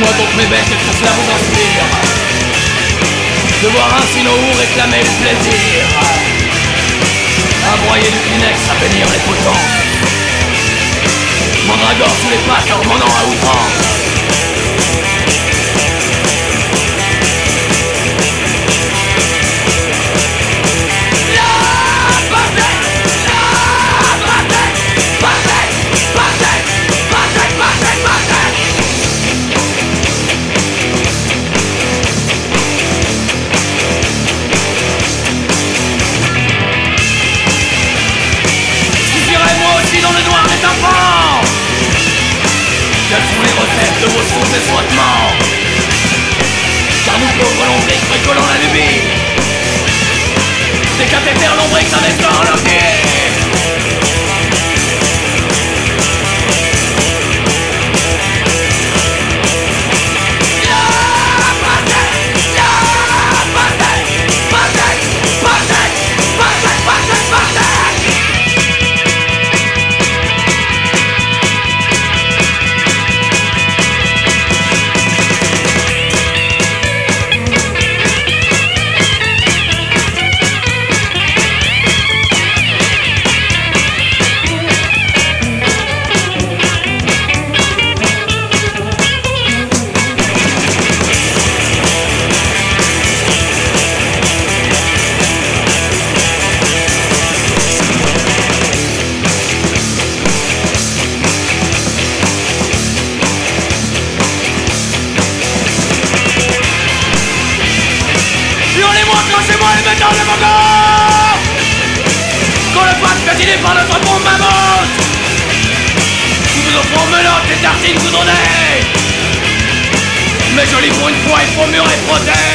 Dites-moi donc mes bêtes, qu'est-ce que cela vous inspire de voir ainsi nos houes réclamer le plaisir, à broyer du Kleenex, à bénir les potences, mandragore sous les pattes, hormonant à outrance. Dans le noir des enfants, quelles sont les recettes de vos sons et frottements? Car nous pauvres lombriques bricolons la lubie des cathéters lombriques en étant loqués. Cachez-moi les métaux de mon corps, qu'on le fasse piétiner par notre bombe mammouth. Nous vous offrons menottes et tartines goudronnées, mais joli pour une fois il faut mûrer protéger.